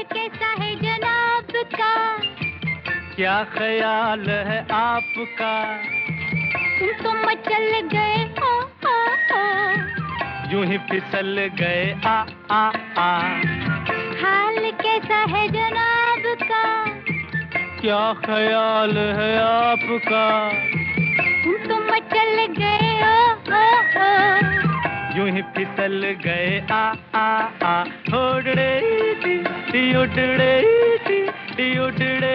कैसा है जनाब का? क्या ख्याल है आपका? तुम तो मचल गए हो, यूं ही फिसल गए आ हाल कैसा है जनाब का? क्या ख्याल है आपका? तुम तो मचल गए हो, यूं ही फिसल गए आ उड़ड़े टी उड़ड़े टी उड़ड़े।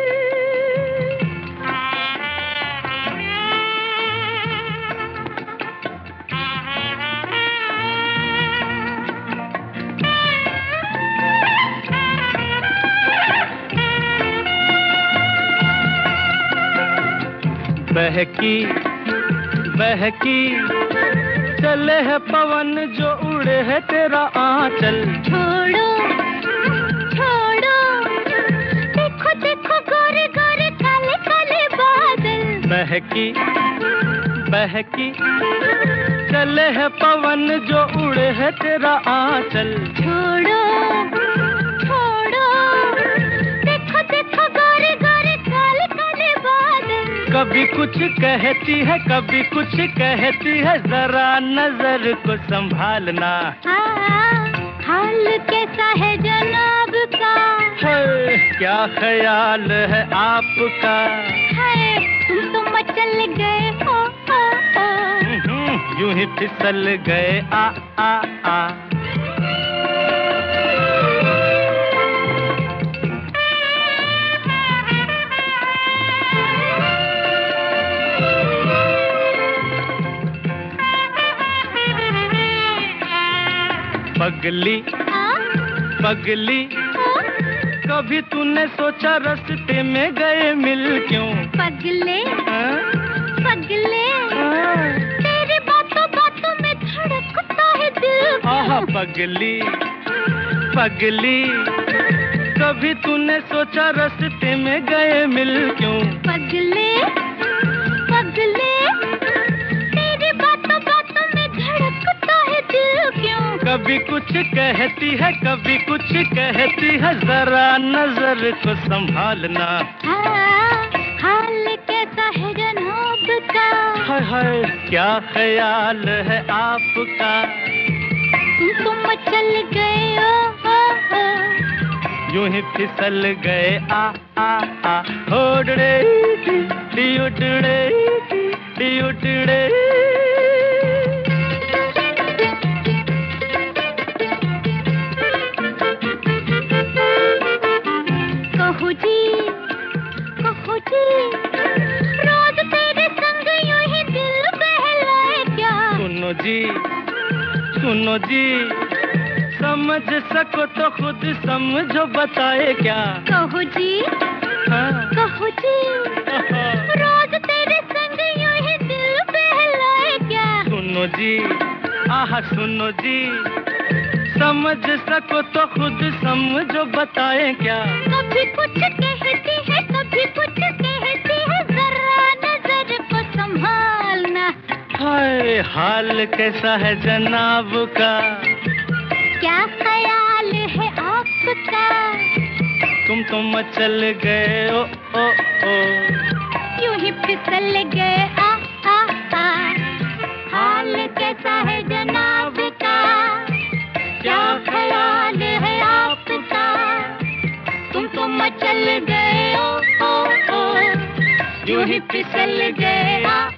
बहकी बहकी चले है पवन जो उड़े है तेरा आंचल। छोड़ो छोड़ो, देखो देखो गोरे गोरे काले काले बादल। बहकी बहकी चले है पवन जो उड़े है तेरा आंचल। छोड़ो छोड़ो, देखो देखो गोरे गोरे काले काले बादल। कभी कुछ कहती है कभी कुछ कहती है, जरा नजर को संभालना। हाल कैसा है जनाब का? क्या ख्याल है आपका? तुम तो मचल गए हो, यूं ही फिसल गए आ पगली पगली कभी तूने सोचा रास्ते में गए मिल क्यों? पगले पगले, तेरी बातों बातों में धड़कता है दिल। पगली पगली कभी तूने सोचा रास्ते में गए मिल क्यों? पगले पगले, तेरी बातों बातों में धड़कता है दिल क्यों? कभी कुछ कहती है कभी कुछ कहती है, जरा नजर को संभालना। हाल कैसा है जनाब का? हाय क्या ख्याल है आपका? तुम तो मचल गए हो, यूं ही फिसल गए आ उड़ड़े टी उड़ड़े टी उड़ड़े। कहू जी रोज तेरे संग यूं ही दिल बहलाए क्या? सुनो जी समझ सको तो खुद समझो बताए क्या? कहू जी रोज तेरे संग यूं ही दिल बहलाए क्या? सुनो जी समझ सको तो खुद समझो बताए क्या? कभी कुछ कहती है कभी कुछ कहती है, जरा नजर को संभालना। हाल कैसा है जनाब का? क्या ख्याल है आपका? तुम तो मचल गए ओ यूं ही फिसल गए आ हाल कैसा है जनाब का? क्या ख्याल है आपका? तुम तो मचल गए ओ यूं ही फिसल गए आ